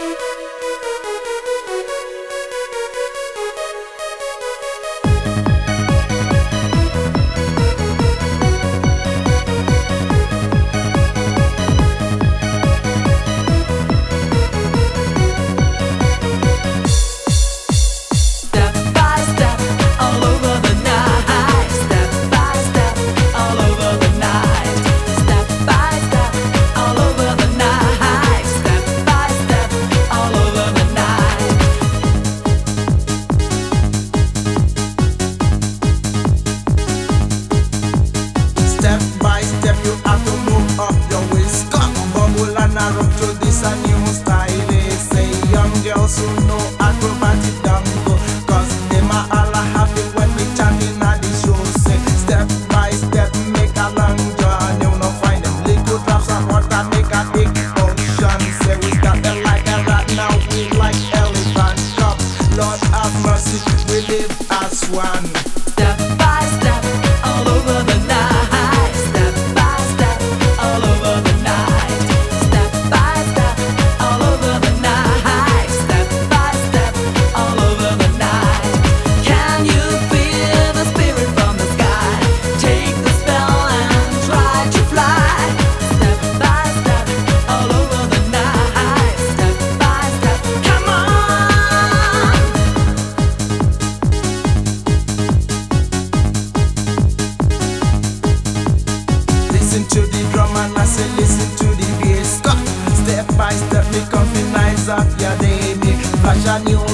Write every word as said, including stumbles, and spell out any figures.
So no acrobatic dango, cause them a all a happy when we chanting at the show. Say step by step make a long journey. You know find them liquid drops and water make a big ocean. Say we start them like a rat, now we like elephant cups. Lord have mercy, we live as one. Step by step, all over the night. Step by step, all over the night. Step by step, all over the night. Step by step, all over the night. Can you feel the spirit from the sky? Take the spell and try to fly. Step by step, all over the night. Step by step, come on. Listen to the drum and I say listen to the bass. Step by step, me come fi nice up your day. Me flash a new